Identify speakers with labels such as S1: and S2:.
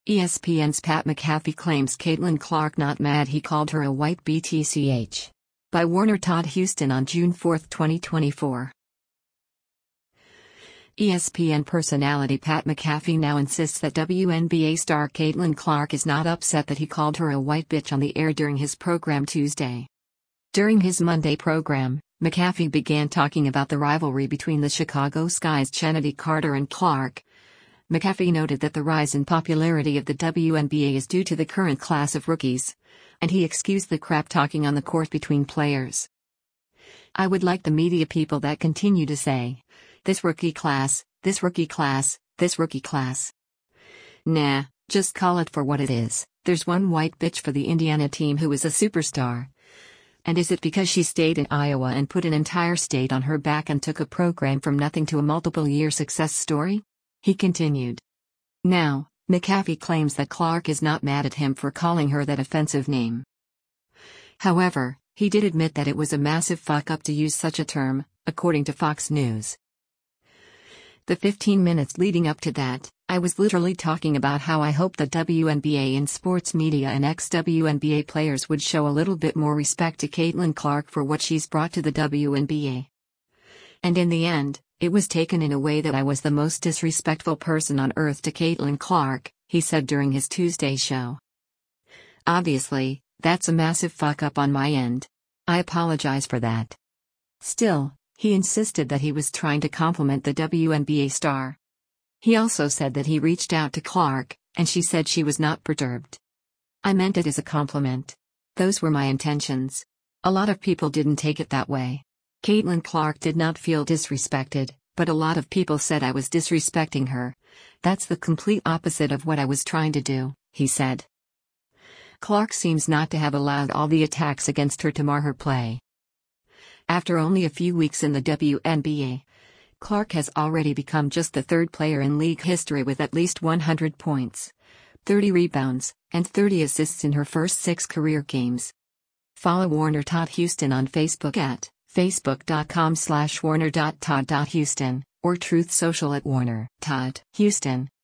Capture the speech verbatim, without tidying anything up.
S1: E S P N's Pat McAfee claims Caitlin Clark not mad he called her a white B T C H. By Warner Todd Houston on June fourth, twenty twenty-four. E S P N personality Pat McAfee now insists that W N B A star Caitlin Clark is not upset that he called her a white bitch on the air during his program Tuesday. During his Monday program, McAfee began talking about the rivalry between the Chicago Sky's Chennedy Carter and Clark. McAfee noted that the rise in popularity of the W N B A is due to the current class of rookies, and he excused the crap talking on the court between players. "I would like the media people that continue to say, this rookie class, this rookie class, this rookie class. Nah, just call it for what it is. There's one white bitch for the Indiana team who is a superstar. And is it because she stayed in Iowa and put an entire state on her back and took a program from nothing to a multiple-year success story?" He continued. Now, McAfee claims that Clark is not mad at him for calling her that offensive name. However, he did admit that it was a massive fuck-up to use such a term, according to Fox News. "The fifteen minutes leading up to that, I was literally talking about how I hope the W N B A and sports media and ex-W N B A players would show a little bit more respect to Caitlin Clark for what she's brought to the W N B A. And in the end, it was taken in a way that I was the most disrespectful person on earth to Caitlin Clark," he said during his Tuesday show. "Obviously, that's a massive fuck-up on my end. I apologize for that." Still, he insisted that he was trying to compliment the W N B A star. He also said that he reached out to Clark, and she said she was not perturbed. "I meant it as a compliment. Those were my intentions. A lot of people didn't take it that way. Caitlin Clark did not feel disrespected, but a lot of people said I was disrespecting her. That's the complete opposite of what I was trying to do," he said. Clark seems not to have allowed all the attacks against her to mar her play. After only a few weeks in the W N B A, Clark has already become just the third player in league history with at least one hundred points, thirty rebounds, and thirty assists in her first six career games. Follow Warner Todd Houston on Facebook at facebook.com slash warner.todd.houston, or Truth Social at Warner Todd Houston.